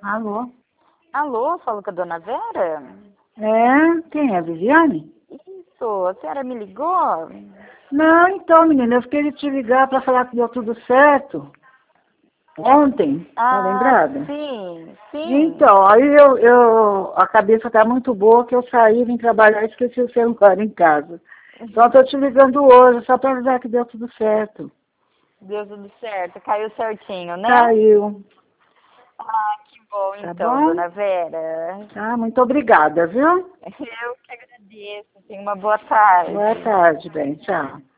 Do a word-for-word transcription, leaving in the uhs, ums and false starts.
Alô? Alô, falo com a dona Vera? É? Quem é, Viviane? Isso, a senhora me ligou? Não, então, menina, eu fiquei de te ligar para falar que deu tudo certo. Ontem, tá Ah, lembrada? sim, sim. Então, aí eu, eu, a cabeça tá muito boa que eu saí, vim trabalhar e esqueci o celular em casa. Então, eu tô te ligando hoje, só para avisar que deu tudo certo. Deu tudo certo, caiu certinho, né? Caiu, Ah, que bom tá então, bom? dona Vera. Tá, muito obrigada, viu? Eu que agradeço. Tenha uma boa tarde. Boa tarde, bem, tchau.